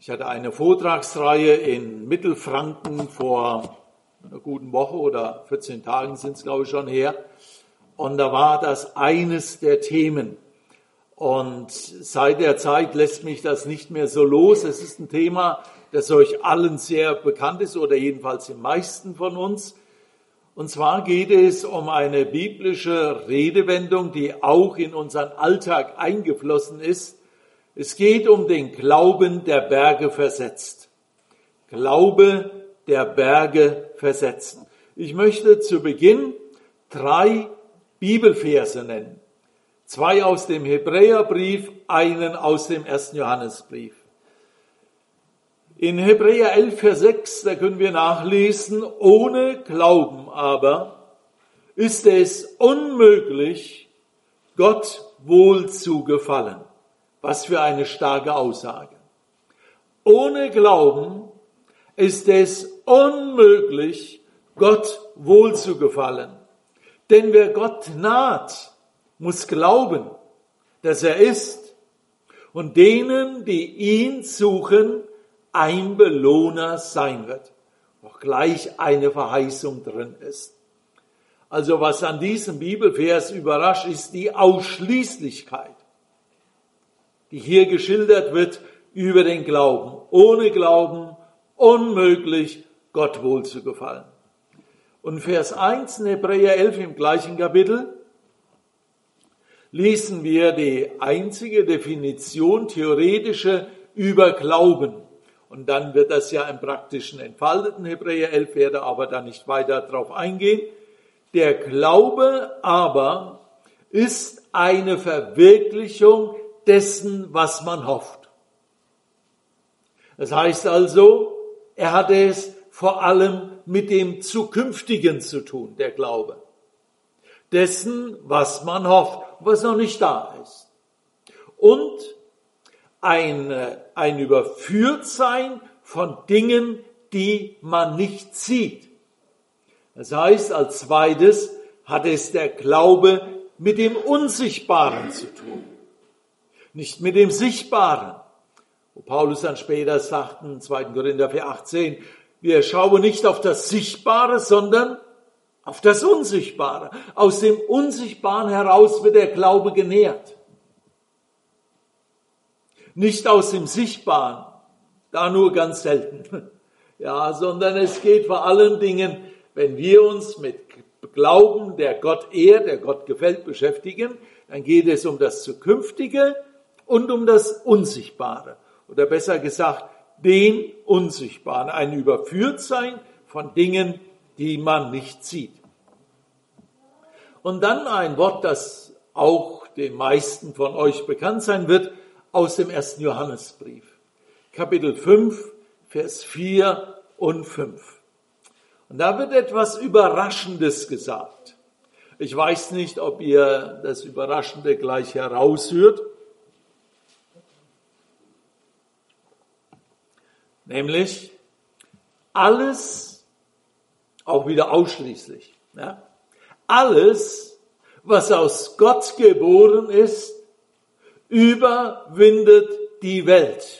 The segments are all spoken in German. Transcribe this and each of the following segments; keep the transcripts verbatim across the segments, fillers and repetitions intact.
Ich hatte eine Vortragsreihe in Mittelfranken vor einer guten Woche oder vierzehn Tagen sind es, glaube ich, schon her. Und da war das eines der Themen. Und seit der Zeit lässt mich das nicht mehr so los. Es ist ein Thema, das euch allen sehr bekannt ist oder jedenfalls den meisten von uns. Und zwar geht es um eine biblische Redewendung, die auch in unseren Alltag eingeflossen ist. Es geht um den Glauben, der Berge versetzt. Glaube, der Berge versetzen. Ich möchte zu Beginn drei Bibelverse nennen. Zwei aus dem Hebräerbrief, einen aus dem ersten Johannesbrief. In Hebräer elf, Vers sechs, da können wir nachlesen, ohne Glauben aber ist es unmöglich, Gott wohl zu gefallen. Was für eine starke Aussage. Ohne Glauben ist es unmöglich, Gott wohl zu gefallen. Denn wer Gott naht, muss glauben, dass er ist und denen, die ihn suchen, ein Belohner sein wird. Auch gleich eine Verheißung drin ist. Also was an diesem Bibelvers überrascht, ist die Ausschließlichkeit, die hier geschildert wird über den Glauben. Ohne Glauben unmöglich, Gott wohl zu gefallen. Und Vers eins in Hebräer elf im gleichen Kapitel lesen wir die einzige Definition, theoretische, über Glauben. Und dann wird das ja im Praktischen entfaltet in Hebräer elf, werde aber da nicht weiter drauf eingehen. Der Glaube aber ist eine Verwirklichung dessen, was man hofft. Das heißt also, er hat es vor allem mit dem Zukünftigen zu tun, der Glaube. Dessen, was man hofft, was noch nicht da ist. Und ein, ein Überführtsein von Dingen, die man nicht sieht. Das heißt, als zweites hat es der Glaube mit dem Unsichtbaren zu tun. Nicht mit dem Sichtbaren. Wo Paulus dann später sagt, in zweiten Korinther vier achtzehn, wir schauen nicht auf das Sichtbare, sondern auf das Unsichtbare. Aus dem Unsichtbaren heraus wird der Glaube genährt. Nicht aus dem Sichtbaren, da nur ganz selten. Ja, sondern es geht vor allen Dingen, wenn wir uns mit Glauben, der Gott ehrt, der Gott gefällt, beschäftigen, dann geht es um das Zukünftige und um das Unsichtbare. Oder besser gesagt, den Unsichtbaren. Ein Überführtsein von Dingen, die man nicht sieht. Und dann ein Wort, das auch den meisten von euch bekannt sein wird, aus dem ersten Johannesbrief. Kapitel fünf, Vers vier und fünf. Und da wird etwas Überraschendes gesagt. Ich weiß nicht, ob ihr das Überraschende gleich heraushört. Nämlich alles, auch wieder ausschließlich, ja, alles, was aus Gott geboren ist, überwindet die Welt.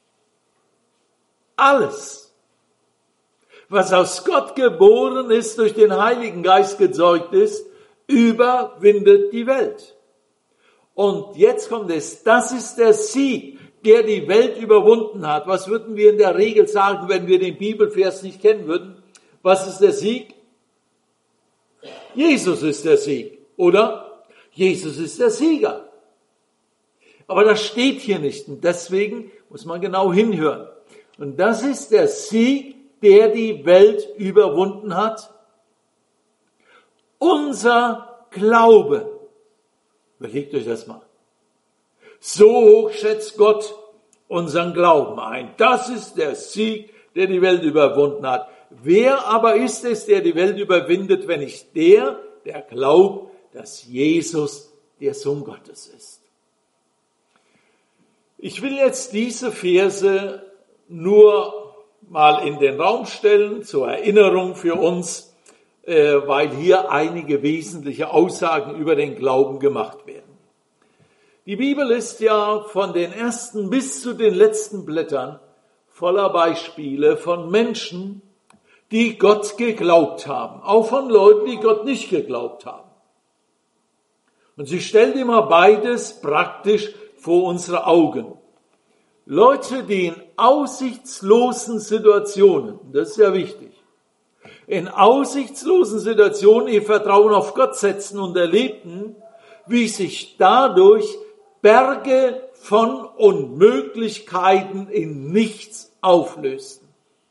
Alles, was aus Gott geboren ist, durch den Heiligen Geist gezeugt ist, überwindet die Welt. Und jetzt kommt es, das ist der Sieg, der die Welt überwunden hat. Was würden wir in der Regel sagen, wenn wir den Bibelvers nicht kennen würden? Was ist der Sieg? Jesus ist der Sieg, oder? Jesus ist der Sieger. Aber das steht hier nicht und deswegen muss man genau hinhören. Und das ist der Sieg, der die Welt überwunden hat. Unser Glaube. Überlegt euch das mal. So hoch schätzt Gott unseren Glauben ein. Das ist der Sieg, der die Welt überwunden hat. Wer aber ist es, der die Welt überwindet, wenn nicht der, der glaubt, dass Jesus der Sohn Gottes ist? Ich will jetzt diese Verse nur mal in den Raum stellen, zur Erinnerung für uns, weil hier einige wesentliche Aussagen über den Glauben gemacht werden. Die Bibel ist ja von den ersten bis zu den letzten Blättern voller Beispiele von Menschen, die Gott geglaubt haben. Auch von Leuten, die Gott nicht geglaubt haben. Und sie stellt immer beides praktisch vor unsere Augen. Leute, die in aussichtslosen Situationen, das ist ja wichtig, in aussichtslosen Situationen ihr Vertrauen auf Gott setzen und erlebten, wie sich dadurch Berge von Unmöglichkeiten in nichts auflösten.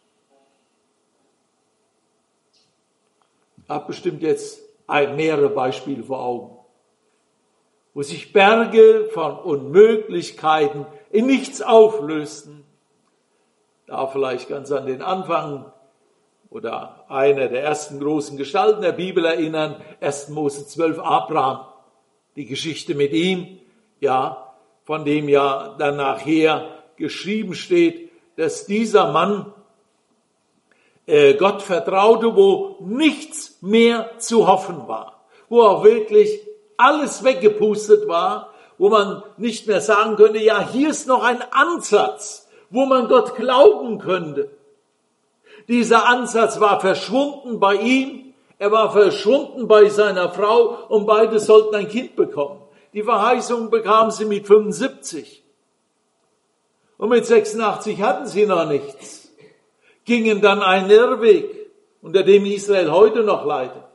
Ich habe bestimmt jetzt mehrere Beispiele vor Augen, wo sich Berge von Unmöglichkeiten in nichts auflösten. Da vielleicht ganz an den Anfang oder einer der ersten großen Gestalten der Bibel erinnern, ersten Mose zwölf, Abraham, die Geschichte mit ihm, ja, von dem ja dann nachher geschrieben steht, dass dieser Mann äh, Gott vertraute, wo nichts mehr zu hoffen war, wo auch wirklich alles weggepustet war, wo man nicht mehr sagen könnte, ja, hier ist noch ein Ansatz, wo man Gott glauben könnte. Dieser Ansatz war verschwunden bei ihm, er war verschwunden bei seiner Frau und beide sollten ein Kind bekommen. Die Verheißung bekamen sie mit fünfundsiebzig. Und mit sechsundachtzig hatten sie noch nichts, gingen dann einen Irrweg, unter dem Israel heute noch leidet.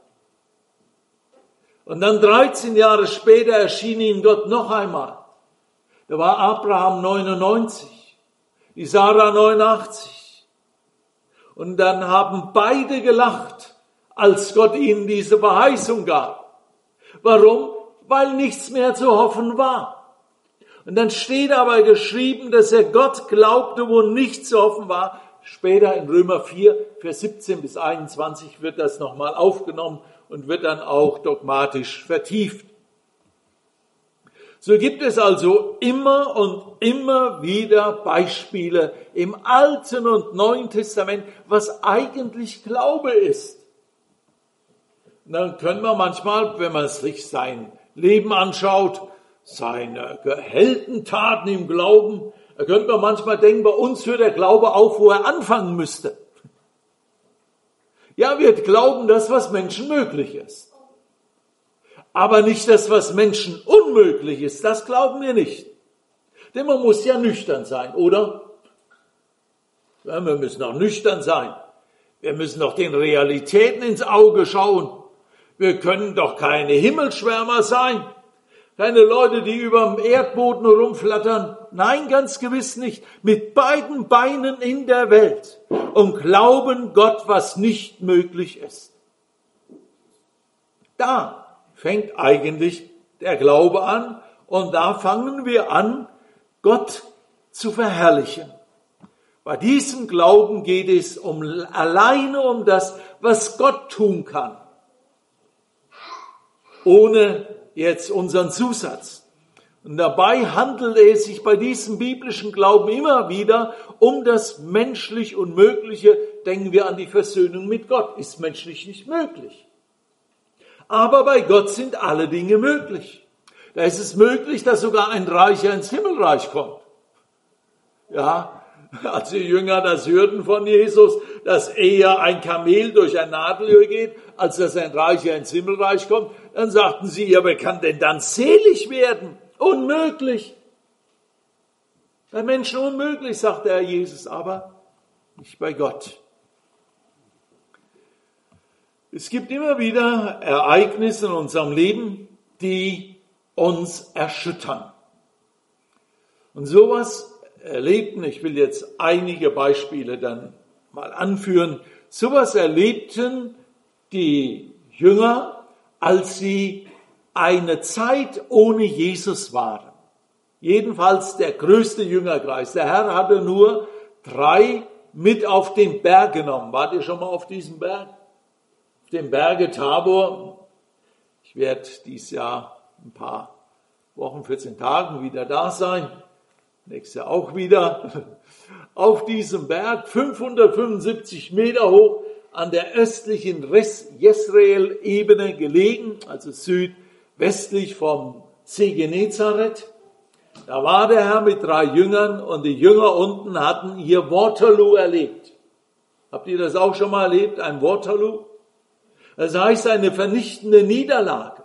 Und dann dreizehn Jahre später erschien ihnen Gott noch einmal. Da war Abraham neunundneunzig, die Sarah neunundachtzig. Und dann haben beide gelacht, als Gott ihnen diese Verheißung gab. Warum? Weil nichts mehr zu hoffen war. Und dann steht aber geschrieben, dass er Gott glaubte, wo nichts zu hoffen war. Später in Römer vier, Vers siebzehn bis einundzwanzig wird das nochmal aufgenommen und wird dann auch dogmatisch vertieft. So gibt es also immer und immer wieder Beispiele im Alten und Neuen Testament, was eigentlich Glaube ist. Und dann können wir manchmal, wenn man sich sein Leben anschaut, seine Heldentaten im Glauben, da könnte man manchmal denken, bei uns hört der Glaube auf, wo er anfangen müsste. Ja, wir glauben das, was Menschen möglich ist. Aber nicht das, was Menschen unmöglich ist. Das glauben wir nicht. Denn man muss ja nüchtern sein, oder? Ja, wir müssen auch nüchtern sein. Wir müssen doch den Realitäten ins Auge schauen. Wir können doch keine Himmelschwärmer sein. Keine Leute, die über dem Erdboden rumflattern. Nein, ganz gewiss nicht. Mit beiden Beinen in der Welt und glauben Gott, was nicht möglich ist. Da fängt eigentlich der Glaube an und da fangen wir an, Gott zu verherrlichen. Bei diesem Glauben geht es um, alleine um das, was Gott tun kann. Ohne jetzt unseren Zusatz. Und dabei handelt es sich bei diesem biblischen Glauben immer wieder um das menschlich Unmögliche. Denken wir an die Versöhnung mit Gott. Ist menschlich nicht möglich. Aber bei Gott sind alle Dinge möglich. Da ist es möglich, dass sogar ein Reicher ins Himmelreich kommt. Ja, als die Jünger das hörten von Jesus, dass eher ein Kamel durch ein Nadelöhr geht, als dass ein Reicher ins Himmelreich kommt, dann sagten sie, ja, wer kann denn dann selig werden? Unmöglich. Bei Menschen unmöglich, sagte Herr Jesus, aber nicht bei Gott. Es gibt immer wieder Ereignisse in unserem Leben, die uns erschüttern. Und sowas erlebten, ich will jetzt einige Beispiele dann mal anführen, sowas erlebten die Jünger, als sie eine Zeit ohne Jesus waren. Jedenfalls der größte Jüngerkreis. Der Herr hatte nur drei mit auf den Berg genommen. Wart ihr schon mal auf diesem Berg? Auf dem Berge Tabor. Ich werde dieses Jahr ein paar Wochen, vierzehn Tagen wieder da sein. Nächstes Jahr auch wieder. Auf diesem Berg, fünfhundertfünfundsiebzig Meter hoch, an der östlichen Jesrael-Ebene gelegen, also südwestlich vom See Genezareth. Da war der Herr mit drei Jüngern und die Jünger unten hatten ihr Waterloo erlebt. Habt ihr das auch schon mal erlebt, ein Waterloo? Das heißt eine vernichtende Niederlage.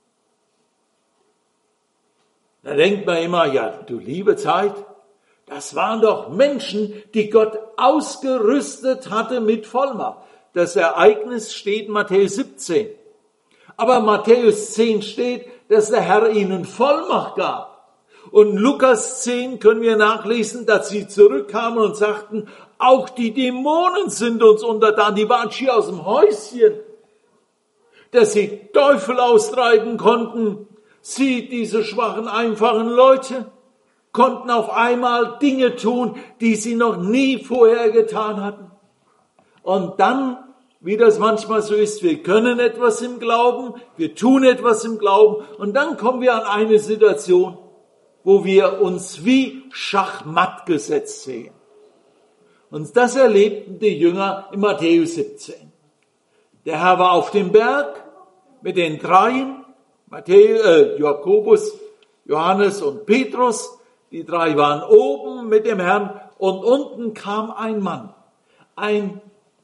Da denkt man immer, ja, du liebe Zeit, das waren doch Menschen, die Gott ausgerüstet hatte mit Vollmacht. Das Ereignis steht in Matthäus siebzehn. Aber in Matthäus zehn steht, dass der Herr ihnen Vollmacht gab. Und in Lukas zehn können wir nachlesen, dass sie zurückkamen und sagten, auch die Dämonen sind uns untertan. Die waren schier aus dem Häuschen. Dass sie Teufel austreiben konnten. Sie, diese schwachen, einfachen Leute, konnten auf einmal Dinge tun, die sie noch nie vorher getan hatten. Und dann, wie das manchmal so ist, wir können etwas im Glauben, wir tun etwas im Glauben und dann kommen wir an eine Situation, wo wir uns wie Schachmatt gesetzt sehen. Und das erlebten die Jünger in Matthäus siebzehn. Der Herr war auf dem Berg mit den dreien, Matthäus, äh, Jakobus, Johannes und Petrus. Die drei waren oben mit dem Herrn und unten kam ein Mann, ein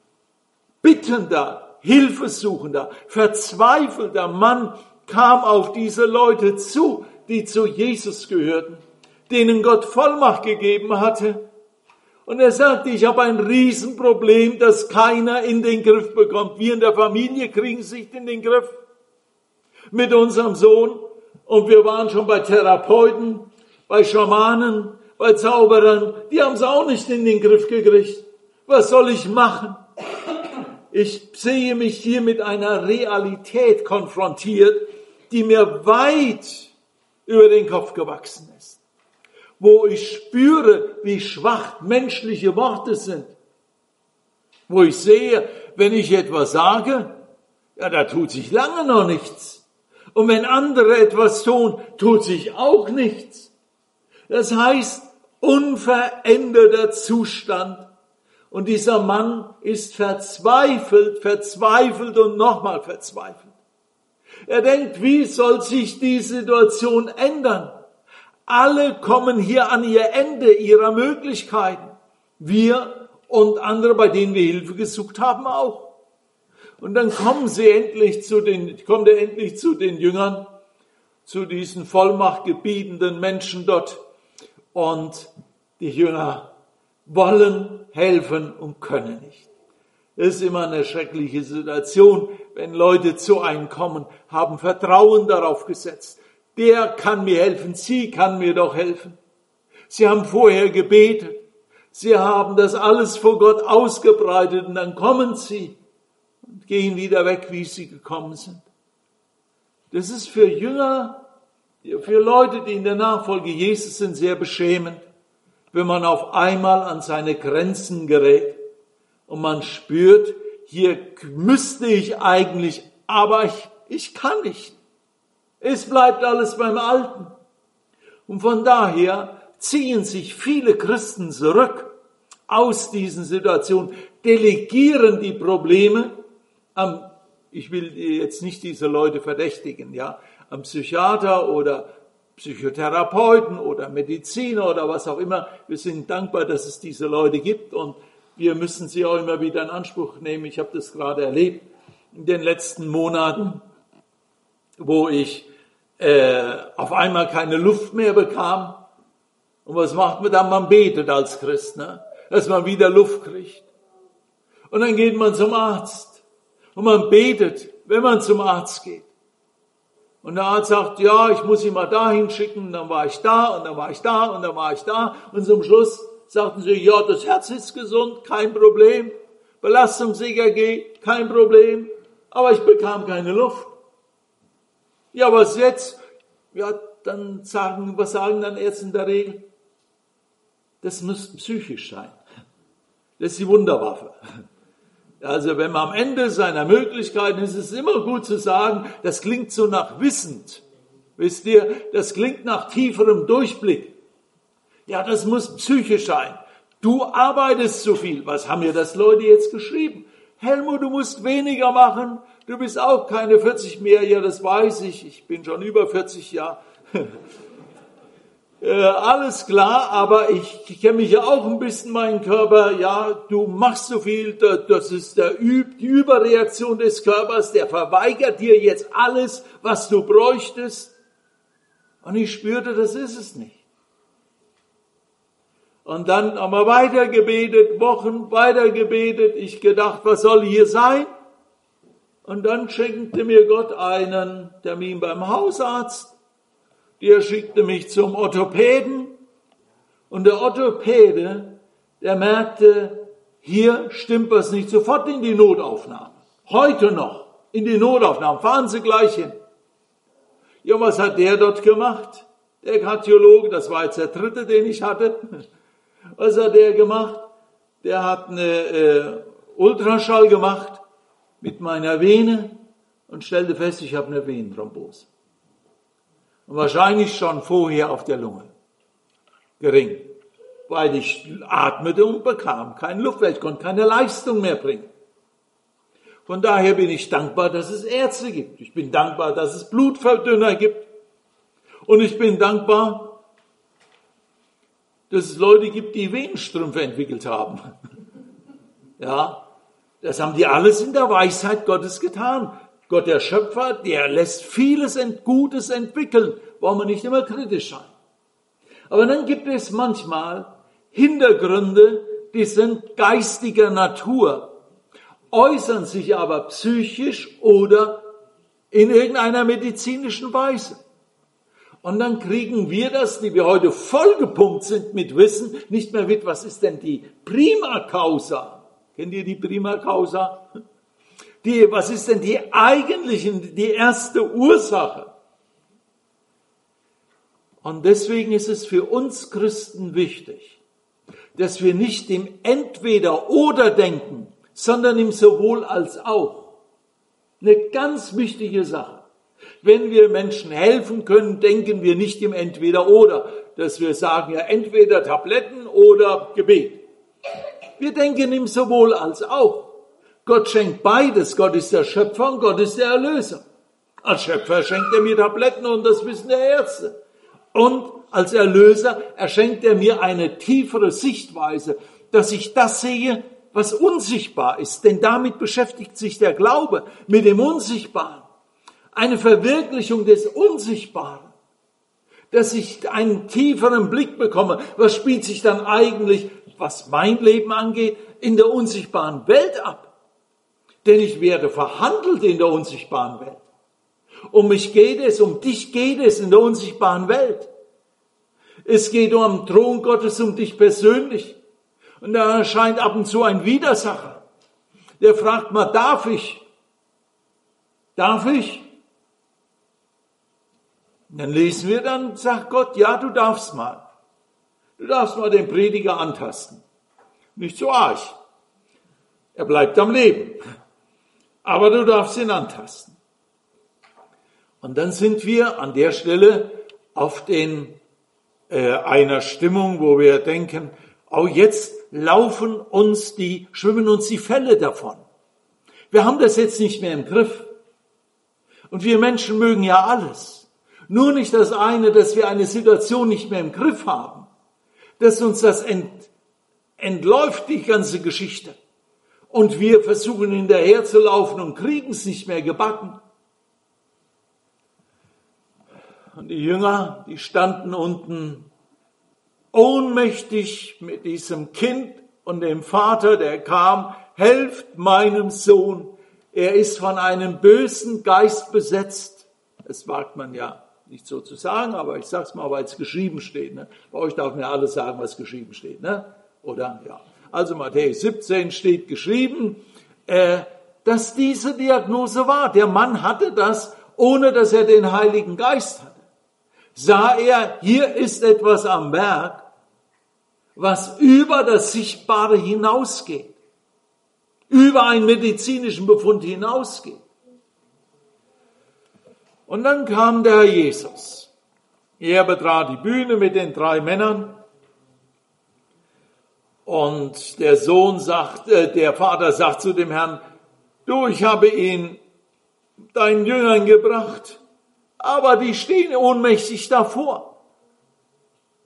bittender, hilfesuchender, verzweifelter Mann kam auf diese Leute zu, die zu Jesus gehörten, denen Gott Vollmacht gegeben hatte. Und er sagte, ich habe ein Riesenproblem, das keiner in den Griff bekommt. Wir in der Familie kriegen es nicht in den Griff. Mit unserem Sohn. Und wir waren schon bei Therapeuten, bei Schamanen, bei Zauberern. Die haben es auch nicht in den Griff gekriegt. Was soll ich machen? Ich sehe mich hier mit einer Realität konfrontiert, die mir weit über den Kopf gewachsen ist. Wo ich spüre, wie schwach menschliche Worte sind. Wo ich sehe, wenn ich etwas sage, ja, da tut sich lange noch nichts. Und wenn andere etwas tun, tut sich auch nichts. Das heißt, unveränderter Zustand. Und dieser Mann ist verzweifelt, verzweifelt und nochmal verzweifelt. Er denkt, wie soll sich die Situation ändern? Alle kommen hier an ihr Ende ihrer Möglichkeiten. Wir und andere, bei denen wir Hilfe gesucht haben, auch. Und dann kommen sie endlich zu den, kommt er endlich zu den Jüngern, zu diesen vollmachtgebietenden Menschen dort. Und die Jünger wollen helfen und können nicht. Es ist immer eine schreckliche Situation, wenn Leute zu einem kommen, haben Vertrauen darauf gesetzt. Der kann mir helfen, sie kann mir doch helfen. Sie haben vorher gebetet, sie haben das alles vor Gott ausgebreitet und dann kommen sie und gehen wieder weg, wie sie gekommen sind. Das ist für Jünger, für Leute, die in der Nachfolge Jesus sind, sehr beschämend, wenn man auf einmal an seine Grenzen gerät und man spürt, hier müsste ich eigentlich, aber ich, ich kann nicht. Es bleibt alles beim Alten. Und von daher ziehen sich viele Christen zurück aus diesen Situationen, delegieren die Probleme am, ich will jetzt nicht diese Leute verdächtigen, ja, am Psychiater oder Psychotherapeuten oder Mediziner oder was auch immer. Wir sind dankbar, dass es diese Leute gibt und wir müssen sie auch immer wieder in Anspruch nehmen. Ich habe das gerade erlebt in den letzten Monaten, wo ich äh, auf einmal keine Luft mehr bekam. Und was macht man dann? Man betet als Christ, ne? Dass man wieder Luft kriegt. Und dann geht man zum Arzt und man betet, wenn man zum Arzt geht. Und der Arzt sagt, ja, ich muss Sie mal dahin schicken. Und dann war ich da und dann war ich da und dann war ich da. Und zum Schluss sagten sie, ja, das Herz ist gesund, kein Problem. Belastungs-E K G, kein Problem. Aber ich bekam keine Luft. Ja, was jetzt? Ja, dann sagen, was sagen dann Ärzte in der Regel? Das muss psychisch sein. Das ist die Wunderwaffe. Also wenn man am Ende seiner Möglichkeiten ist, ist es immer gut zu sagen, das klingt so nach wissend. Wisst ihr, das klingt nach tieferem Durchblick. Ja, das muss psychisch sein. Du arbeitest zu viel. Was haben mir das Leute jetzt geschrieben? Helmut, du musst weniger machen. Du bist auch keine vierzig mehr. Ja, das weiß ich. Ich bin schon über vierzig Jahre. äh, alles klar, aber ich, ich kenne mich ja auch ein bisschen meinen Körper. Ja, du machst so viel, das ist der, die Überreaktion des Körpers, der verweigert dir jetzt alles, was du bräuchtest. Und ich spürte, das ist es nicht. Und dann haben wir weiter gebetet, Wochen weiter gebetet. Ich gedacht, was soll hier sein? Und dann schenkte mir Gott einen Termin beim Hausarzt. Der schickte mich zum Orthopäden. Und der Orthopäde, der merkte, hier stimmt was nicht, sofort in die Notaufnahme. Heute noch in die Notaufnahme. Fahren Sie gleich hin. Ja, was hat der dort gemacht? Der Kardiologe, das war jetzt der dritte, den ich hatte. Was hat der gemacht? Der hat eine äh, Ultraschall gemacht mit meiner Vene und stellte fest, ich habe eine Venenthrombose. Und wahrscheinlich schon vorher auf der Lunge. Gering. Weil ich atmete und bekam keine Luft, weil ich konnte keine Leistung mehr bringen. Von daher bin ich dankbar, dass es Ärzte gibt. Ich bin dankbar, dass es Blutverdünner gibt. Und ich bin dankbar, dass es Leute gibt, die Venenstrümpfe entwickelt haben. Ja, das haben die alles in der Weisheit Gottes getan. Gott, der Schöpfer, der lässt vieles Gutes entwickeln. Wollen wir nicht immer kritisch sein. Aber dann gibt es manchmal Hintergründe, die sind geistiger Natur, äußern sich aber psychisch oder in irgendeiner medizinischen Weise. Und dann kriegen wir das, die wir heute vollgepumpt sind mit Wissen, nicht mehr mit, was ist denn die Prima Causa? Kennt ihr die Prima Causa? Die, was ist denn die eigentliche, die erste Ursache? Und deswegen ist es für uns Christen wichtig, dass wir nicht im Entweder-Oder denken, sondern im Sowohl als auch. Eine ganz wichtige Sache. Wenn wir Menschen helfen können, denken wir nicht im Entweder-Oder, dass wir sagen, ja, entweder Tabletten oder Gebet. Wir denken im Sowohl als auch. Gott schenkt beides. Gott ist der Schöpfer und Gott ist der Erlöser. Als Schöpfer schenkt er mir Tabletten und das wissen der Ärzte. Und als Erlöser erschenkt er mir eine tiefere Sichtweise, dass ich das sehe, was unsichtbar ist. Denn damit beschäftigt sich der Glaube, mit dem Unsichtbaren. Eine Verwirklichung des Unsichtbaren. Dass ich einen tieferen Blick bekomme. Was spielt sich dann eigentlich, was mein Leben angeht, in der unsichtbaren Welt ab? Denn ich werde verhandelt in der unsichtbaren Welt. Um mich geht es, um dich geht es in der unsichtbaren Welt. Es geht um den Thron Gottes, um dich persönlich. Und da erscheint ab und zu ein Widersacher. Der fragt mal, darf ich? Darf ich? Und dann lesen wir, dann sagt Gott, ja, du darfst mal. Du darfst mal den Prediger antasten. Nicht so arg. Er bleibt am Leben. Aber du darfst ihn antasten. Und dann sind wir an der Stelle auf den, äh, einer Stimmung, wo wir denken, oh, jetzt laufen uns die, schwimmen uns die Fälle davon. Wir haben das jetzt nicht mehr im Griff. Und wir Menschen mögen ja alles. Nur nicht das eine, dass wir eine Situation nicht mehr im Griff haben. Dass uns das ent, entläuft, die ganze Geschichte. Und wir versuchen hinterherzulaufen und kriegen es nicht mehr gebacken. Und die Jünger, die standen unten ohnmächtig mit diesem Kind und dem Vater, der kam, helft meinem Sohn, er ist von einem bösen Geist besetzt. Das wagt man ja nicht so zu sagen, aber ich sag's mal, weil es geschrieben steht. Ne? Bei euch darf man ja alles sagen, was geschrieben steht, ne? Oder? Ja. Also Matthäus siebzehn steht geschrieben, äh, dass diese Diagnose war. Der Mann hatte das, ohne dass er den Heiligen Geist hatte. Sah er, hier ist etwas am Werk, was über das Sichtbare hinausgeht, über einen medizinischen Befund hinausgeht. Und dann kam der Herr Jesus. Er betrat die Bühne mit den drei Männern und der Sohn sagt, äh, der Vater sagt zu dem Herrn, du, ich habe ihn deinen Jüngern gebracht, aber die stehen ohnmächtig davor.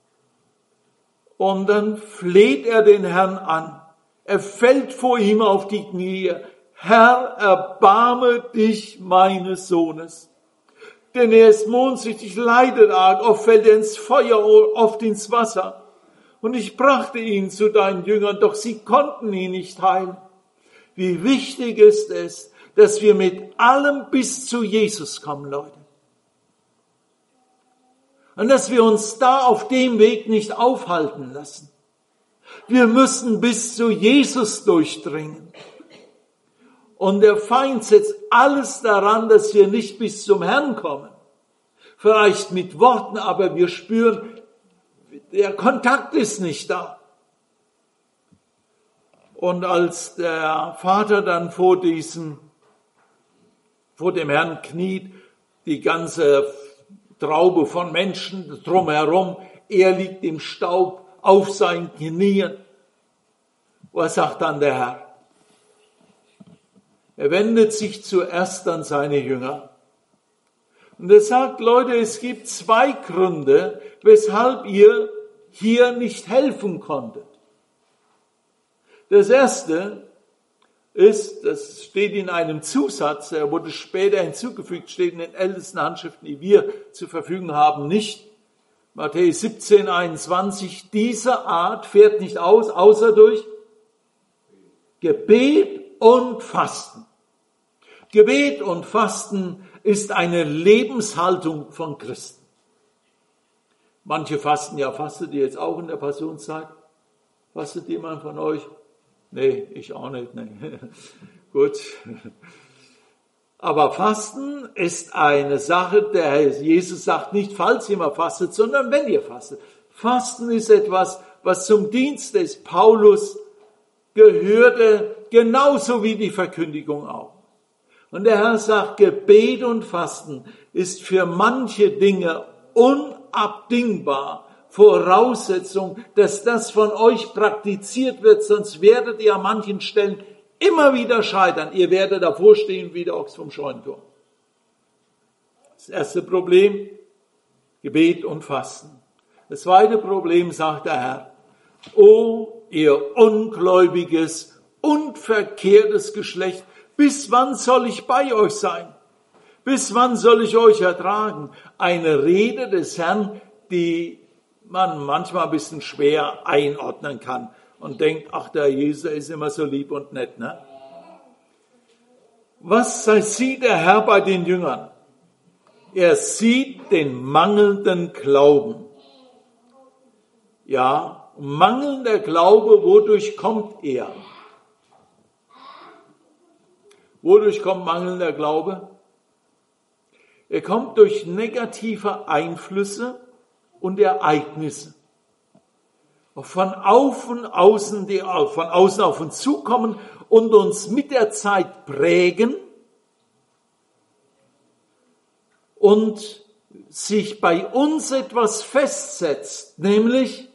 Und dann fleht er den Herrn an. Er fällt vor ihm auf die Knie. Herr, erbarme dich meines Sohnes. Denn er ist mondsüchtig, leidet arg, oft fällt er ins Feuer, oft ins Wasser. Und ich brachte ihn zu deinen Jüngern, doch sie konnten ihn nicht heilen. Wie wichtig ist es, dass wir mit allem bis zu Jesus kommen, Leute. Und dass wir uns da auf dem Weg nicht aufhalten lassen. Wir müssen bis zu Jesus durchdringen. Und der Feind setzt alles daran, dass wir nicht bis zum Herrn kommen. Vielleicht mit Worten, aber wir spüren, der Kontakt ist nicht da. Und als der Vater dann vor diesem, vor dem Herrn kniet, die ganze Traube von Menschen drumherum, er liegt im Staub auf seinen Knien. Was sagt dann der Herr? Er wendet sich zuerst an seine Jünger. Und er sagt, Leute, es gibt zwei Gründe, weshalb ihr hier nicht helfen konntet. Das erste ist, das steht in einem Zusatz, er wurde später hinzugefügt, steht in den ältesten Handschriften, die wir zur Verfügung haben, nicht. Matthäus siebzehn, einundzwanzig, diese Art fährt nicht aus, außer durch Gebet und Fasten. Gebet und Fasten ist eine Lebenshaltung von Christen. Manche fasten ja, fastet ihr jetzt auch in der Passionszeit? Fastet jemand von euch? Nee, ich auch nicht. Nee. Gut. Aber Fasten ist eine Sache, der Herr Jesus sagt nicht, falls ihr mal fastet, sondern wenn ihr fastet. Fasten ist etwas, was zum Dienst des Paulus gehörte, genauso wie die Verkündigung auch. Und der Herr sagt, Gebet und Fasten ist für manche Dinge unabdingbar, Voraussetzung, dass das von euch praktiziert wird, sonst werdet ihr an manchen Stellen immer wieder scheitern. Ihr werdet davor stehen wie der Ochs vom Scheunentor. Das erste Problem, Gebet und Fasten. Das zweite Problem, sagt der Herr, o ihr ungläubiges und verkehrtes Geschlecht, bis wann soll ich bei euch sein? Bis wann soll ich euch ertragen? Eine Rede des Herrn, die man manchmal ein bisschen schwer einordnen kann und denkt, ach, der Jesus ist immer so lieb und nett, ne? Was sieht der Herr bei den Jüngern? Er sieht den mangelnden Glauben. Ja, mangelnder Glaube, wodurch kommt er? Wodurch kommt mangelnder Glaube? Er kommt durch negative Einflüsse und Ereignisse. Von außen, außen, die von außen auf uns zukommen und uns mit der Zeit prägen und sich bei uns etwas festsetzt, nämlich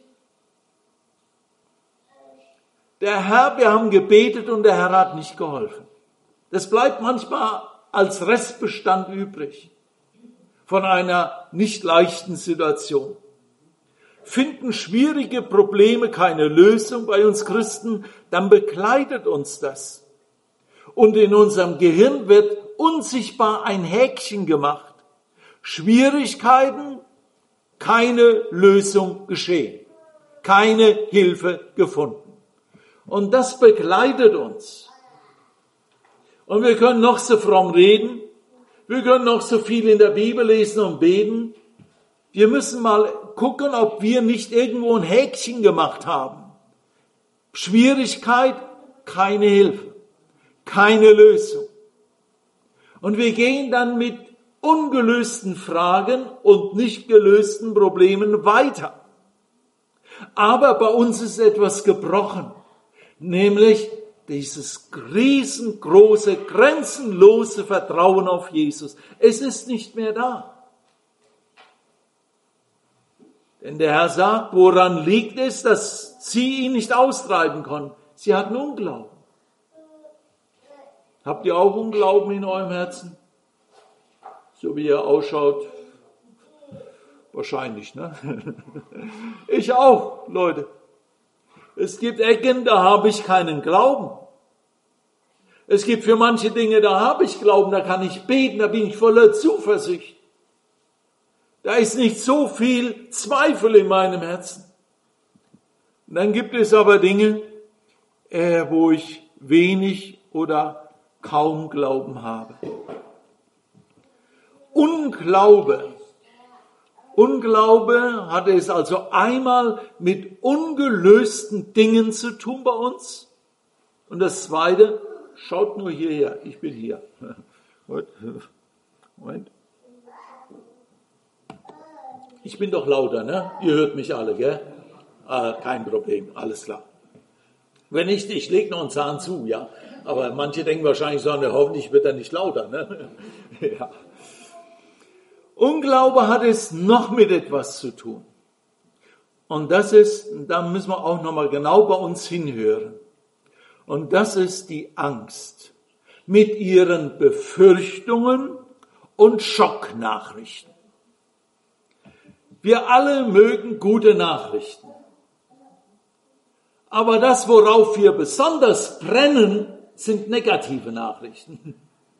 der Herr, wir haben gebetet und der Herr hat nicht geholfen. Das bleibt manchmal als Restbestand übrig von einer nicht leichten Situation. Finden schwierige Probleme keine Lösung bei uns Christen, dann begleitet uns das. Und in unserem Gehirn wird unsichtbar ein Häkchen gemacht. Schwierigkeiten, keine Lösung geschehen, keine Hilfe gefunden. Und das begleitet uns. Und wir können noch so fromm reden, wir können noch so viel in der Bibel lesen und beten. Wir müssen mal gucken, ob wir nicht irgendwo ein Häkchen gemacht haben. Schwierigkeit, keine Hilfe, keine Lösung. Und wir gehen dann mit ungelösten Fragen und nicht gelösten Problemen weiter. Aber bei uns ist etwas gebrochen, nämlich dieses riesengroße, grenzenlose Vertrauen auf Jesus. Es ist nicht mehr da. Denn der Herr sagt, woran liegt es, dass sie ihn nicht austreiben konnten? Sie hatten Unglauben. Habt ihr auch Unglauben in eurem Herzen? So wie er ausschaut, Wahrscheinlich, ne? Ich auch, Leute. Es gibt Ecken, da habe ich keinen Glauben. Es gibt für manche Dinge, da habe ich Glauben, da kann ich beten, da bin ich voller Zuversicht. Da ist nicht so viel Zweifel in meinem Herzen. Und dann gibt es aber Dinge, äh, wo ich wenig oder kaum Glauben habe. Unglaube. Unglaube hat es also einmal mit ungelösten Dingen zu tun bei uns. Und das Zweite, schaut nur hierher, ich bin hier. Moment. Ich bin doch lauter, ne? Ihr hört mich alle, gell? Ah, kein Problem, alles klar. Wenn nicht, ich lege noch einen Zahn zu, ja. Aber manche denken wahrscheinlich so, ne, hoffentlich wird er nicht lauter, ne? Ja. Unglaube hat es noch mit etwas zu tun. Und das ist, da müssen wir auch nochmal genau bei uns hinhören. Und das ist die Angst mit ihren Befürchtungen und Schocknachrichten. Wir alle mögen gute Nachrichten. Aber das, worauf wir besonders brennen, sind negative Nachrichten.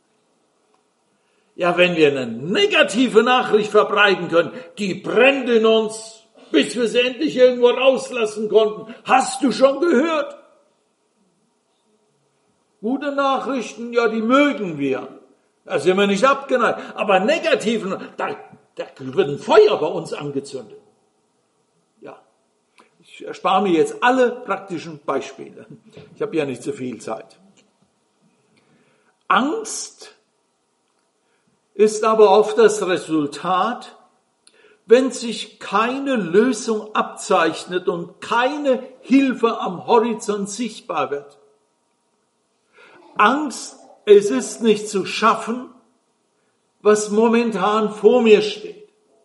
Ja, wenn wir eine negative Nachricht verbreiten können, die brennt in uns, bis wir sie endlich irgendwo rauslassen konnten. Hast du schon gehört? Gute Nachrichten, ja, die mögen wir. Da sind wir nicht abgeneigt. Aber negativen, da, da wird ein Feuer bei uns angezündet. Ja, ich erspare mir jetzt alle praktischen Beispiele. Ich habe ja nicht so viel Zeit. Angst ist aber oft das Resultat, wenn sich keine Lösung abzeichnet und keine Hilfe am Horizont sichtbar wird. Angst, es ist nicht zu schaffen, was momentan vor mir steht.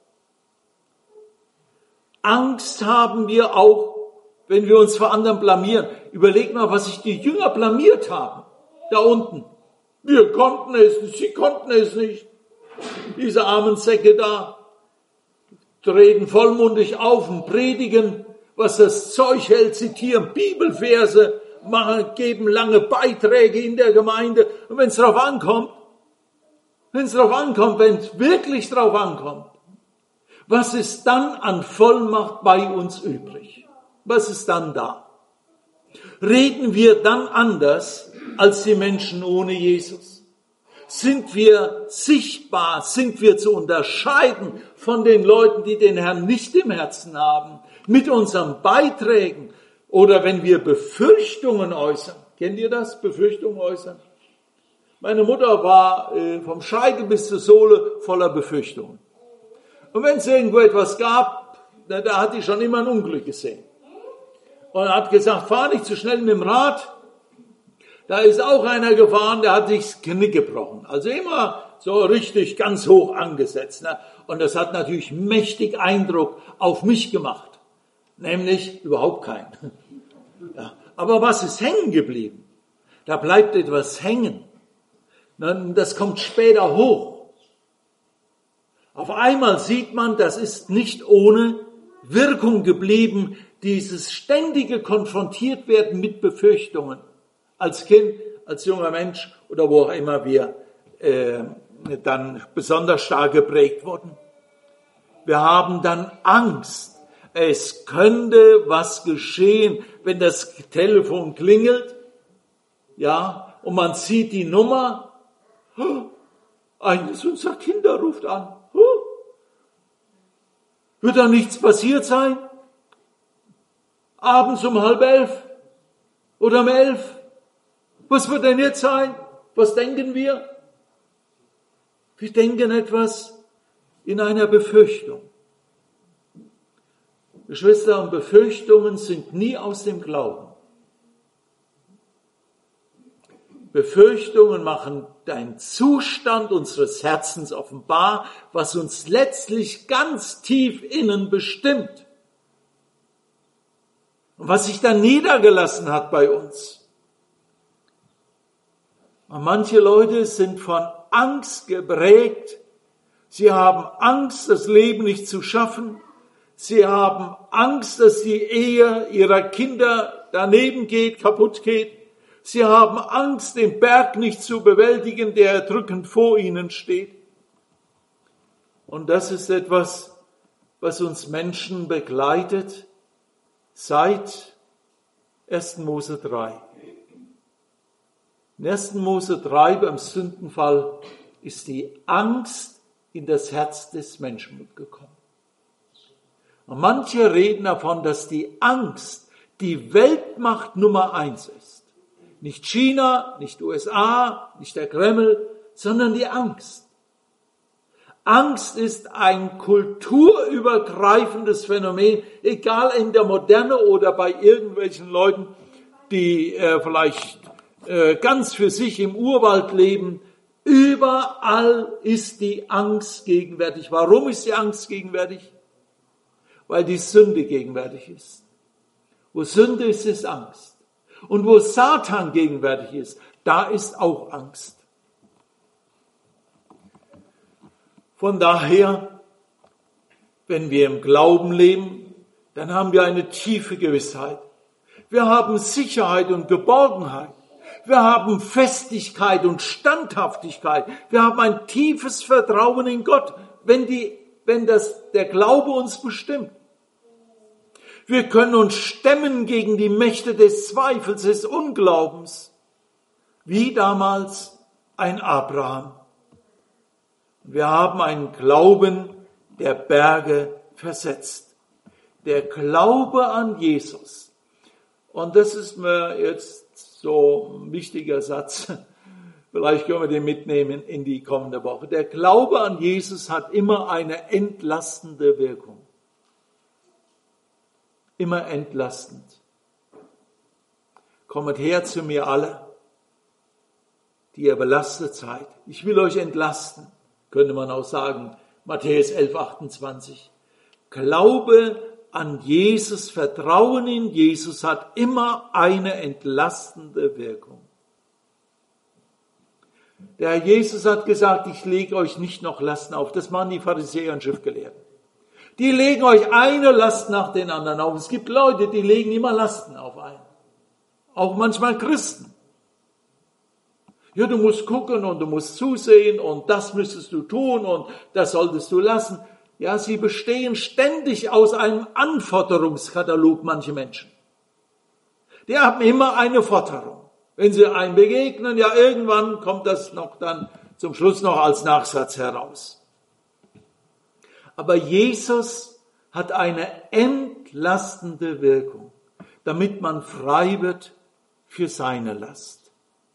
Angst haben wir auch, wenn wir uns vor anderen blamieren. Überleg mal, was sich die Jünger blamiert haben, da unten. Wir konnten es nicht, sie konnten es nicht. Diese armen Säcke da treten vollmundig auf und predigen, was das Zeug hält, zitieren Bibelverse, machen, geben lange Beiträge in der Gemeinde. Und wenn es darauf ankommt, wenn es darauf ankommt, wenn es wirklich darauf ankommt, was ist dann an Vollmacht bei uns übrig? Was ist dann da? Reden wir dann anders als die Menschen ohne Jesus? Sind wir sichtbar, sind wir zu unterscheiden von den Leuten, die den Herrn nicht im Herzen haben, mit unseren Beiträgen oder wenn wir Befürchtungen äußern? Kennt ihr das? Befürchtungen äußern? Meine Mutter war äh, vom Scheitel bis zur Sohle voller Befürchtungen. Und wenn es irgendwo etwas gab, da, da hat die schon immer ein Unglück gesehen. Und hat gesagt, fahr nicht zu schnell mit dem Rad. Da ist auch einer gefahren, der hat sich das Knick gebrochen. Also immer so richtig ganz hoch angesetzt. Ne? Und das hat natürlich mächtig Eindruck auf mich gemacht. Nämlich überhaupt keinen. Ja. Aber was ist hängen geblieben? Da bleibt etwas hängen. Das kommt später hoch. Auf einmal sieht man, das ist nicht ohne Wirkung geblieben, dieses ständige Konfrontiert werden mit Befürchtungen. Als Kind, als junger Mensch oder wo auch immer wir äh, dann besonders stark geprägt wurden. Wir haben dann Angst. Es könnte was geschehen, wenn das Telefon klingelt, ja, und man sieht die Nummer. Oh, eines unserer Kinder ruft an. Oh, wird da nichts passiert sein? Abends um halb elf oder um elf? Was wird denn jetzt sein? Was denken wir? Wir denken etwas in einer Befürchtung. Geschwister, und Befürchtungen sind nie aus dem Glauben. Befürchtungen machen den Zustand unseres Herzens offenbar, was uns letztlich ganz tief innen bestimmt. Und was sich dann niedergelassen hat bei uns. Und manche Leute sind von Angst geprägt, Sie haben Angst, das Leben nicht zu schaffen. Sie haben Angst, dass die Ehe ihrer Kinder daneben geht, kaputt geht. Sie haben Angst, den Berg nicht zu bewältigen, der erdrückend vor ihnen steht. Und das ist etwas, was uns Menschen begleitet seit ersten Mose drei. In ersten Mose drei beim Sündenfall ist die Angst in das Herz des Menschen gekommen. Und manche reden davon, dass die Angst die Weltmacht Nummer eins ist. Nicht China, nicht U S A, nicht der Kreml, sondern die Angst. Angst ist ein kulturübergreifendes Phänomen, egal in der Moderne oder bei irgendwelchen Leuten, die äh, vielleicht äh, ganz für sich im Urwald leben. Überall ist die Angst gegenwärtig. Warum ist die Angst gegenwärtig? Weil die Sünde gegenwärtig ist. Wo Sünde ist, ist Angst. Und wo Satan gegenwärtig ist, da ist auch Angst. Von daher, wenn wir im Glauben leben, dann haben wir eine tiefe Gewissheit. Wir haben Sicherheit und Geborgenheit. Wir haben Festigkeit und Standhaftigkeit. Wir haben ein tiefes Vertrauen in Gott, wenn, die, wenn das, der Glaube uns bestimmt. Wir können uns stemmen gegen die Mächte des Zweifels, des Unglaubens, wie damals ein Abraham. Wir haben einen Glauben, der Berge versetzt. Der Glaube an Jesus. Und das ist mir jetzt so ein wichtiger Satz. Vielleicht können wir den mitnehmen in die kommende Woche. Der Glaube an Jesus hat immer eine entlastende Wirkung. Immer entlastend. Kommet her zu mir alle, die ihr belastet seid. Ich will euch entlasten, könnte man auch sagen. Matthäus elf, achtundzwanzig. Glaube an Jesus, Vertrauen in Jesus hat immer eine entlastende Wirkung. Der Herr Jesus hat gesagt, ich lege euch nicht noch Lasten auf. Das machen die Pharisäer und Schriftgelehrten. Die legen euch eine Last nach den anderen auf. Es gibt Leute, die legen immer Lasten auf einen. Auch manchmal Christen. Ja, du musst gucken und du musst zusehen und das müsstest du tun und das solltest du lassen. Ja, sie bestehen ständig aus einem Anforderungskatalog, manche Menschen. Die haben immer eine Forderung. Wenn sie einem begegnen, ja, irgendwann kommt das noch dann zum Schluss noch als Nachsatz heraus. Aber Jesus hat eine entlastende Wirkung, damit man frei wird für seine Last.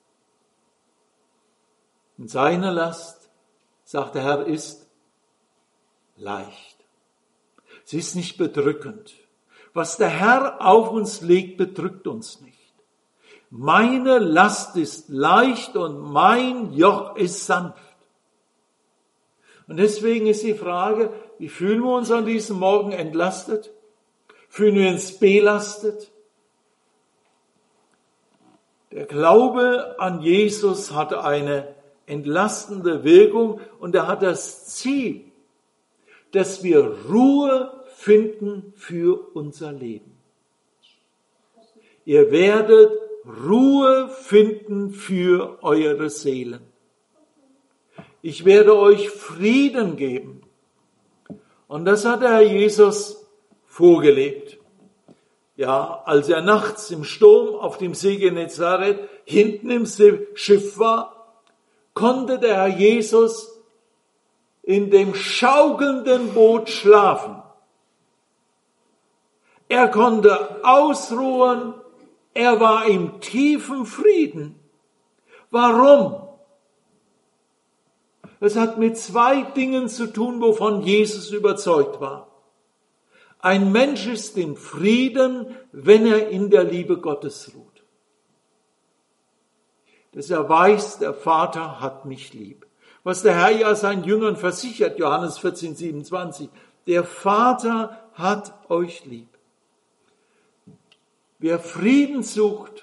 Und seine Last, sagt der Herr, ist leicht. Sie ist nicht bedrückend. Was der Herr auf uns legt, bedrückt uns nicht. Meine Last ist leicht und mein Joch ist sanft. Und deswegen ist die Frage, wie fühlen wir uns an diesem Morgen entlastet? Fühlen wir uns belastet? Der Glaube an Jesus hat eine entlastende Wirkung und er hat das Ziel, dass wir Ruhe finden für unser Leben. Ihr werdet Ruhe finden für eure Seelen. Ich werde euch Frieden geben. Und das hat der Herr Jesus vorgelebt. Ja, als er nachts im Sturm auf dem See Genezareth hinten im Schiff war, konnte der Herr Jesus in dem schaukelnden Boot schlafen. Er konnte ausruhen, er war im tiefen Frieden. Warum? Es hat mit zwei Dingen zu tun, wovon Jesus überzeugt war. Ein Mensch ist in Frieden, wenn er in der Liebe Gottes ruht. Dass er weiß, der Vater hat mich lieb. Was der Herr ja seinen Jüngern versichert, Johannes vierzehn, siebenundzwanzig, der Vater hat euch lieb. Wer Frieden sucht,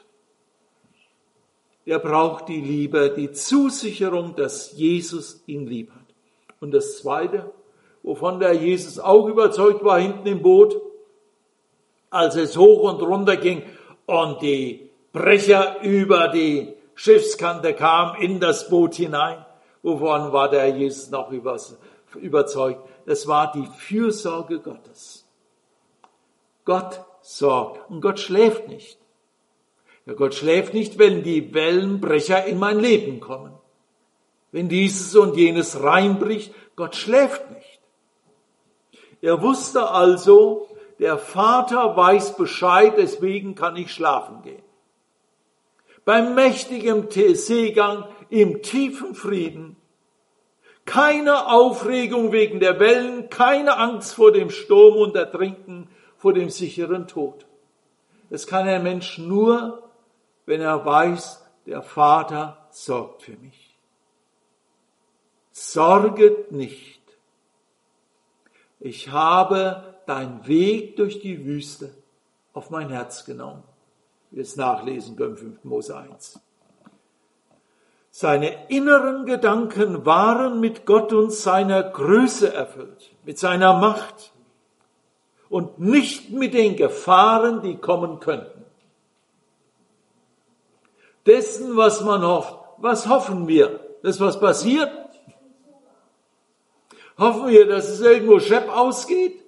der braucht die Liebe, die Zusicherung, dass Jesus ihn lieb hat. Und das Zweite, wovon der Jesus auch überzeugt war, hinten im Boot, als es hoch und runter ging und die Brecher über die Schiffskante kamen in das Boot hinein, wovon war der Jesus noch überzeugt? Das war die Fürsorge Gottes. Gott sorgt und Gott schläft nicht. Ja, Gott schläft nicht, wenn die Wellenbrecher in mein Leben kommen. Wenn dieses und jenes reinbricht, Gott schläft nicht. Er wusste also, der Vater weiß Bescheid, deswegen kann ich schlafen gehen. Beim mächtigen Seegang, im tiefen Frieden, keine Aufregung wegen der Wellen, keine Angst vor dem Sturm und Ertrinken, vor dem sicheren Tod. Das kann ein Mensch nur, wenn er weiß, der Vater sorgt für mich. Sorget nicht. Ich habe deinen Weg durch die Wüste auf mein Herz genommen. Wir es nachlesen können, fünfter Mose eins. Seine inneren Gedanken waren mit Gott und seiner Größe erfüllt, mit seiner Macht und nicht mit den Gefahren, die kommen könnten. Dessen, was man hofft. Was hoffen wir? Dass was passiert? Hoffen wir, dass es irgendwo schepp ausgeht?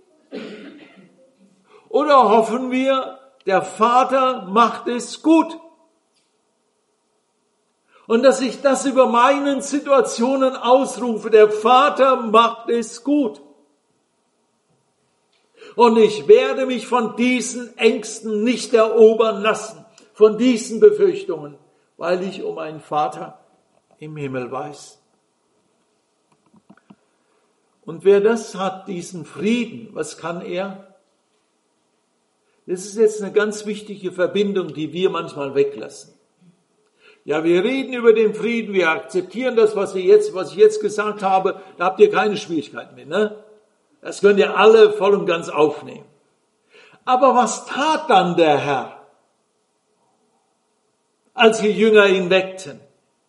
Oder hoffen wir, der Vater macht es gut? Und dass ich das über meinen Situationen ausrufe, der Vater macht es gut. Und ich werde mich von diesen Ängsten nicht erobern lassen, von diesen Befürchtungen, weil ich um einen Vater im Himmel weiß. Und wer das hat, diesen Frieden, was kann er? Das ist jetzt eine ganz wichtige Verbindung, die wir manchmal weglassen. Ja, wir reden über den Frieden, wir akzeptieren das, was ich jetzt, was ich jetzt gesagt habe, da habt ihr keine Schwierigkeiten mit, ne? Das könnt ihr alle voll und ganz aufnehmen. Aber was tat dann der Herr, als die Jünger ihn weckten?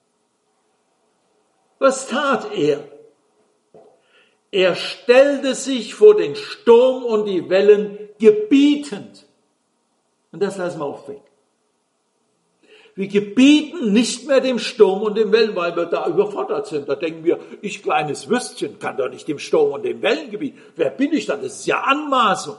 Was tat er? Er stellte sich vor den Sturm und die Wellen gebietend. Und das lassen wir auch weg. Wir gebieten nicht mehr dem Sturm und den Wellen, weil wir da überfordert sind. Da denken wir, ich kleines Würstchen kann doch nicht dem Sturm und den Wellen gebieten. Wer bin ich dann? Das ist ja Anmaßung.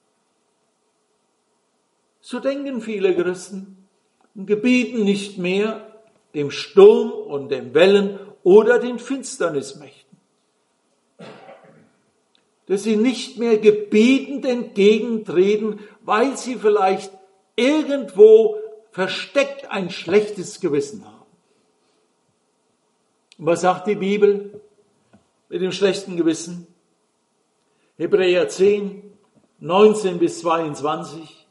So denken viele Christen und gebieten nicht mehr dem Sturm und den Wellen oder den Finsternismächten. Dass sie nicht mehr gebietend entgegentreten, weil sie vielleicht irgendwo versteckt ein schlechtes Gewissen haben. Und was sagt die Bibel mit dem schlechten Gewissen? Hebräer zehn, neunzehn bis zweiundzwanzig.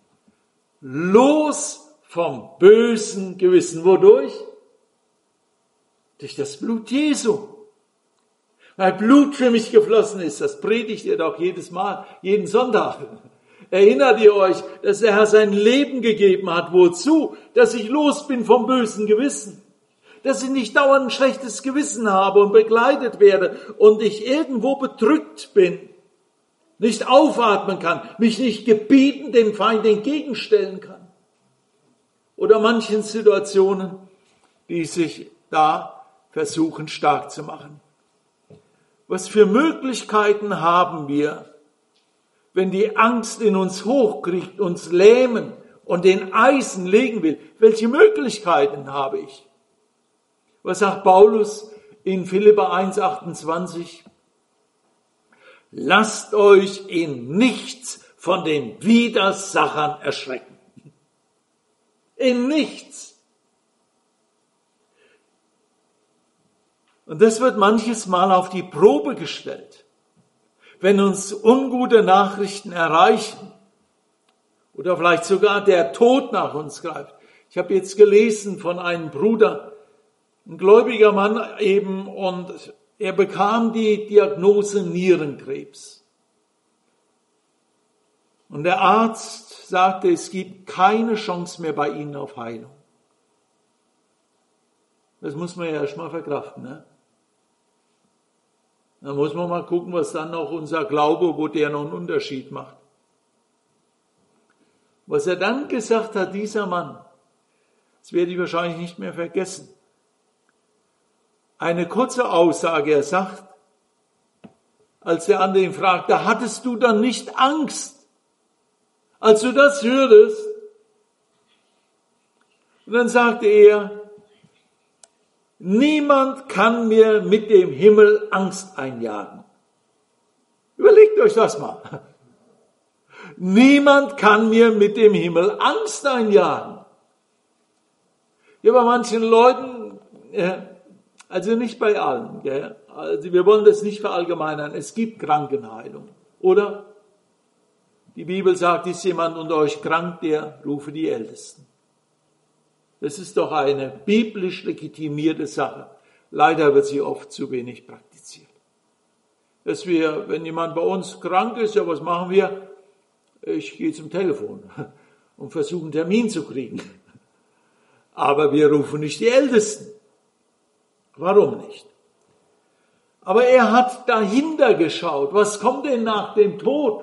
Los vom bösen Gewissen. Wodurch? Durch das Blut Jesu. Weil Blut für mich geflossen ist, das predigt ihr doch jedes Mal, jeden Sonntag. Erinnert ihr euch, dass der Herr sein Leben gegeben hat? Wozu? Dass ich los bin vom bösen Gewissen. Dass ich nicht dauernd ein schlechtes Gewissen habe und begleitet werde und ich irgendwo bedrückt bin, nicht aufatmen kann, mich nicht gebietend dem Feind entgegenstellen kann. Oder manchen Situationen, die sich da versuchen stark zu machen. Was für Möglichkeiten haben wir, wenn die Angst in uns hochkriegt, uns lähmen und den Eisen legen will? Welche Möglichkeiten habe ich? Was sagt Paulus in Philipper eins, achtundzwanzig? Lasst euch in nichts von den Widersachern erschrecken. In nichts. Und das wird manches Mal auf die Probe gestellt. Wenn uns ungute Nachrichten erreichen oder vielleicht sogar der Tod nach uns greift. Ich habe jetzt gelesen von einem Bruder, ein gläubiger Mann eben, und er bekam die Diagnose Nierenkrebs. Und der Arzt sagte, es gibt keine Chance mehr bei Ihnen auf Heilung. Das muss man ja erst mal verkraften, ne? Da muss man mal gucken, was dann noch unser Glaube, wo der noch einen Unterschied macht. Was er dann gesagt hat, dieser Mann, das werde ich wahrscheinlich nicht mehr vergessen. Eine kurze Aussage, er sagt, als der andere ihn fragte, hattest du dann nicht Angst, als du das hörtest? Und dann sagte er, niemand kann mir mit dem Himmel Angst einjagen. Überlegt euch das mal. Niemand kann mir mit dem Himmel Angst einjagen. Ja, bei manchen Leuten, also nicht bei allen, also wir wollen das nicht verallgemeinern, es gibt Krankenheilung, oder? Die Bibel sagt, ist jemand unter euch krank, der rufe die Ältesten. Das ist doch eine biblisch legitimierte Sache. Leider wird sie oft zu wenig praktiziert. Dass wir, wenn jemand bei uns krank ist, ja, was machen wir? Ich gehe zum Telefon und versuche einen Termin zu kriegen. Aber wir rufen nicht die Ältesten. Warum nicht? Aber er hat dahinter geschaut. Was kommt denn nach dem Tod?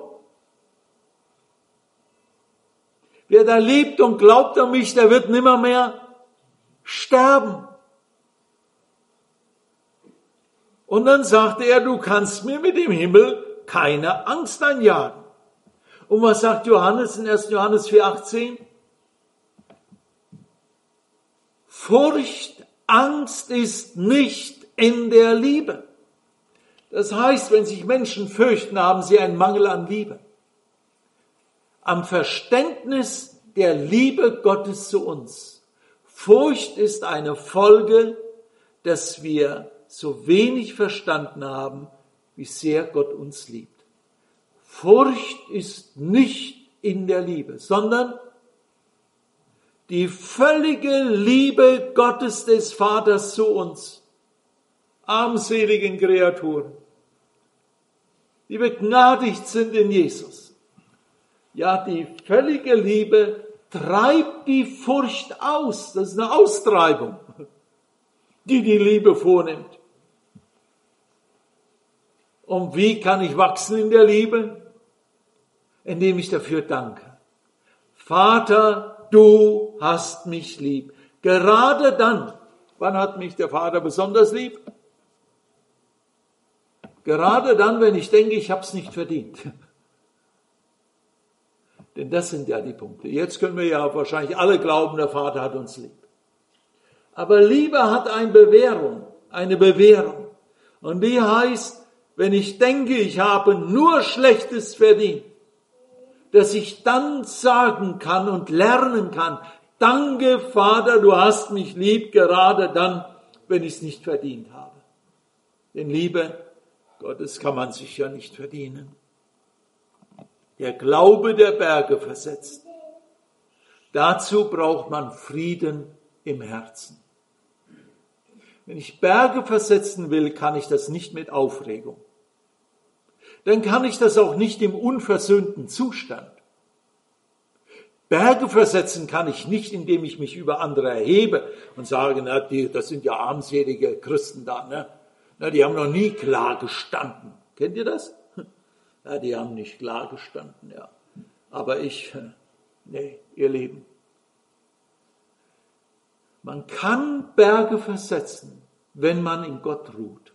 Wer da lebt und glaubt an mich, der wird nimmer mehr sterben. Und dann sagte er, du kannst mir mit dem Himmel keine Angst einjagen. Und was sagt Johannes in erster Johannes vier achtzehn? Furcht, Angst ist nicht in der Liebe. Das heißt, wenn sich Menschen fürchten, haben sie einen Mangel an Liebe. Am Verständnis der Liebe Gottes zu uns. Furcht ist eine Folge, dass wir so wenig verstanden haben, wie sehr Gott uns liebt. Furcht ist nicht in der Liebe, sondern die völlige Liebe Gottes des Vaters zu uns, armseligen Kreaturen, die begnadigt sind in Jesus. Ja, die völlige Liebe treibt die Furcht aus. Das ist eine Austreibung, die die Liebe vornimmt. Und wie kann ich wachsen in der Liebe? Indem ich dafür danke. Vater, du hast mich lieb. Gerade dann, wann hat mich der Vater besonders lieb? Gerade dann, wenn ich denke, ich habe es nicht verdient. Denn das sind ja die Punkte. Jetzt können wir ja wahrscheinlich alle glauben, der Vater hat uns lieb. Aber Liebe hat eine Bewährung, eine Bewährung. Und die heißt, wenn ich denke, ich habe nur Schlechtes verdient, dass ich dann sagen kann und lernen kann, danke Vater, du hast mich lieb, gerade dann, wenn ich es nicht verdient habe. Denn Liebe Gottes kann man sich ja nicht verdienen. Der Glaube der Berge versetzt. Dazu braucht man Frieden im Herzen. Wenn ich Berge versetzen will, kann ich das nicht mit Aufregung. Dann kann ich das auch nicht im unversöhnten Zustand. Berge versetzen kann ich nicht, indem ich mich über andere erhebe und sage, na, die, das sind ja armselige Christen da, ne? Na, die haben noch nie klar gestanden. Kennt ihr das? Ja, die haben nicht klar gestanden, ja. Aber ich, nee, ihr Lieben. Man kann Berge versetzen, wenn man in Gott ruht.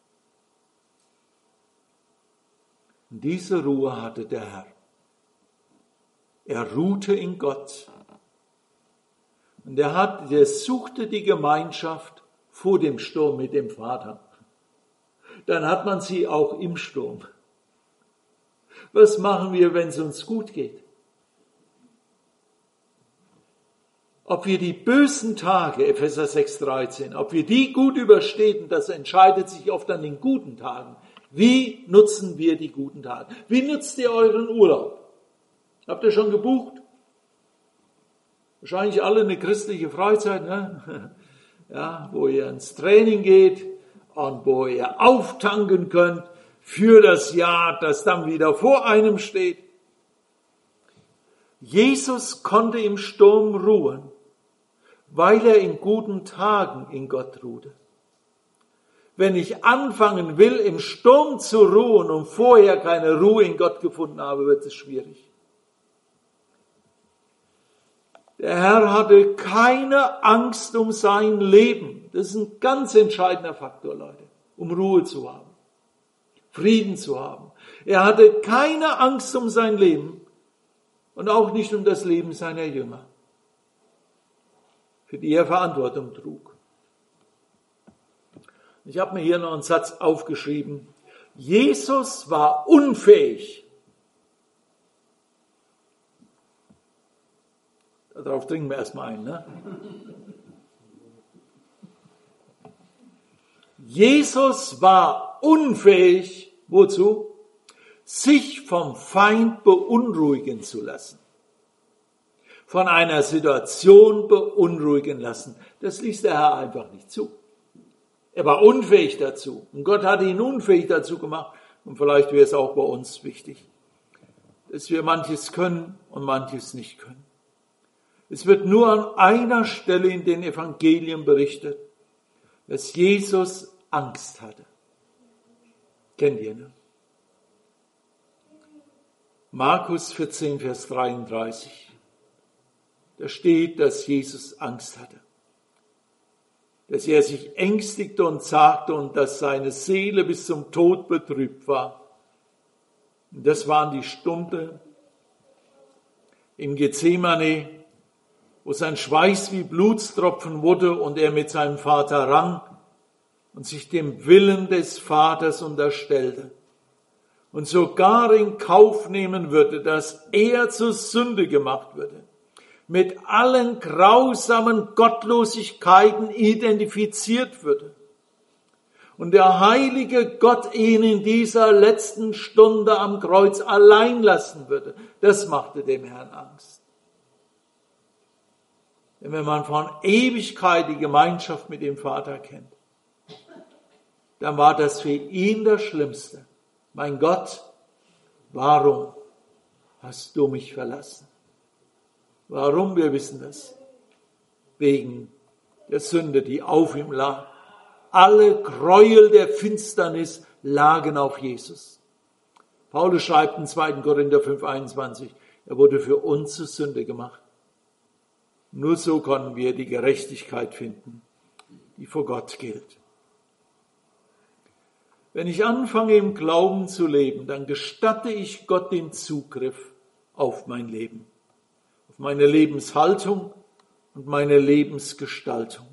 Und diese Ruhe hatte der Herr. Er ruhte in Gott. Und er hat, er suchte die Gemeinschaft vor dem Sturm mit dem Vater. Dann hat man sie auch im Sturm. Was machen wir, wenn es uns gut geht? Ob wir die bösen Tage, Epheser sechs dreizehn, ob wir die gut überstehen, das entscheidet sich oft an den guten Tagen. Wie nutzen wir die guten Tage? Wie nutzt ihr euren Urlaub? Habt ihr schon gebucht? Wahrscheinlich alle eine christliche Freizeit, ne? Ja, wo ihr ins Training geht und wo ihr auftanken könnt für das Jahr, das dann wieder vor einem steht. Jesus konnte im Sturm ruhen, weil er in guten Tagen in Gott ruhte. Wenn ich anfangen will, im Sturm zu ruhen und vorher keine Ruhe in Gott gefunden habe, wird es schwierig. Der Herr hatte keine Angst um sein Leben. Das ist ein ganz entscheidender Faktor, Leute, um Ruhe zu haben, Frieden zu haben. Er hatte keine Angst um sein Leben und auch nicht um das Leben seiner Jünger, für die er Verantwortung trug. Ich habe mir hier noch einen Satz aufgeschrieben. Jesus war unfähig. Darauf dringen wir erstmal ein, ne? Jesus war unfähig, wozu? Sich vom Feind beunruhigen zu lassen. Von einer Situation beunruhigen lassen. Das ließ der Herr einfach nicht zu. Er war unfähig dazu. Und Gott hatte ihn unfähig dazu gemacht. Und vielleicht wäre es auch bei uns wichtig, dass wir manches können und manches nicht können. Es wird nur an einer Stelle in den Evangelien berichtet, dass Jesus Angst hatte. Kennt ihr, ne? Markus vierzehn, Vers dreiunddreißig. Da steht, dass Jesus Angst hatte. Dass er sich ängstigte und zagte und dass seine Seele bis zum Tod betrübt war. Und das waren die Stunden im Gethsemane, wo sein Schweiß wie Blutstropfen wurde und er mit seinem Vater rang und sich dem Willen des Vaters unterstellte und sogar in Kauf nehmen würde, dass er zur Sünde gemacht würde, mit allen grausamen Gottlosigkeiten identifiziert würde und der heilige Gott ihn in dieser letzten Stunde am Kreuz allein lassen würde. Das machte dem Herrn Angst. Denn wenn man von Ewigkeit die Gemeinschaft mit dem Vater kennt, dann war das für ihn das Schlimmste. Mein Gott, warum hast du mich verlassen? Warum? Wir wissen das. Wegen der Sünde, die auf ihm lag. Alle Gräuel der Finsternis lagen auf Jesus. Paulus schreibt in zweiten Korinther fünf, einundzwanzig, er wurde für uns zur Sünde gemacht. Nur so können wir die Gerechtigkeit finden, die vor Gott gilt. Wenn ich anfange, im Glauben zu leben, dann gestatte ich Gott den Zugriff auf mein Leben, auf meine Lebenshaltung und meine Lebensgestaltung.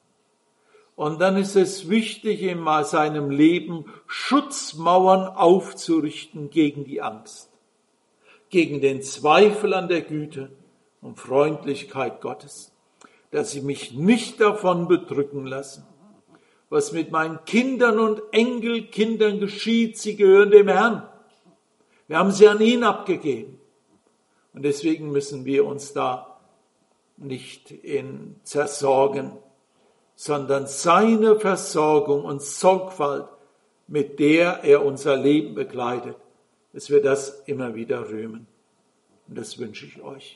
Und dann ist es wichtig, in seinem Leben Schutzmauern aufzurichten gegen die Angst, gegen den Zweifel an der Güte und Freundlichkeit Gottes, dass ich mich nicht davon bedrücken lasse. Was mit meinen Kindern und Enkelkindern geschieht, sie gehören dem Herrn. Wir haben sie an ihn abgegeben. Und deswegen müssen wir uns da nicht in zersorgen, sondern seine Versorgung und Sorgfalt, mit der er unser Leben begleitet, dass wir das immer wieder rühmen. Und das wünsche ich euch.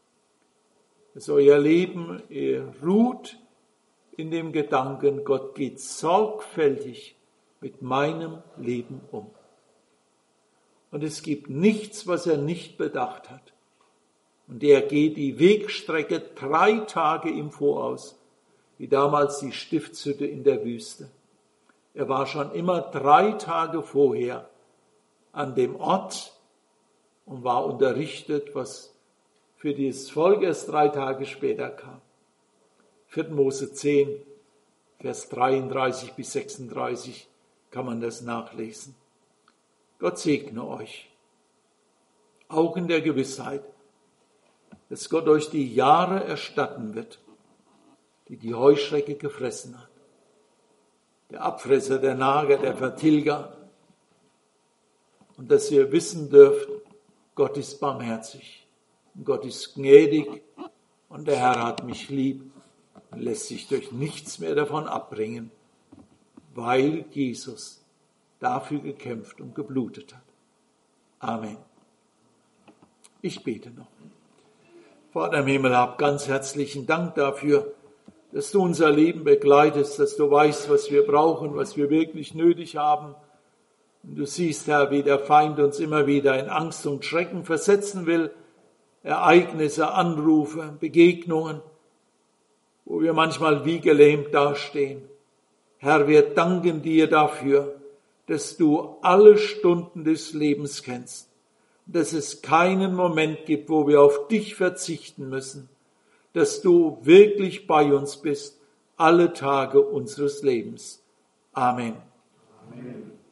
Dass euer Leben, ihr ruht in dem Gedanken, Gott geht sorgfältig mit meinem Leben um. Und es gibt nichts, was er nicht bedacht hat. Und er geht die Wegstrecke drei Tage im Voraus, wie damals die Stiftshütte in der Wüste. Er war schon immer drei Tage vorher an dem Ort und war unterrichtet, was für dieses Volk erst drei Tage später kam. vierter Mose zehn, Vers dreiunddreißig bis sechsunddreißig kann man das nachlesen. Gott segne euch, auch in der Gewissheit, dass Gott euch die Jahre erstatten wird, die die Heuschrecke gefressen hat. Der Abfresser, der Nager, der Vertilger. Und dass ihr wissen dürft, Gott ist barmherzig, Gott ist gnädig und der Herr hat mich lieb und lässt sich durch nichts mehr davon abbringen, weil Jesus dafür gekämpft und geblutet hat. Amen. Ich bete noch. Vater im Himmel, hab ganz herzlichen Dank dafür, dass du unser Leben begleitest, dass du weißt, was wir brauchen, was wir wirklich nötig haben. Und du siehst, Herr, wie der Feind uns immer wieder in Angst und Schrecken versetzen will. Ereignisse, Anrufe, Begegnungen, wo wir manchmal wie gelähmt dastehen. Herr, wir danken dir dafür, dass du alle Stunden des Lebens kennst. Dass es keinen Moment gibt, wo wir auf dich verzichten müssen. Dass du wirklich bei uns bist, alle Tage unseres Lebens. Amen. Amen.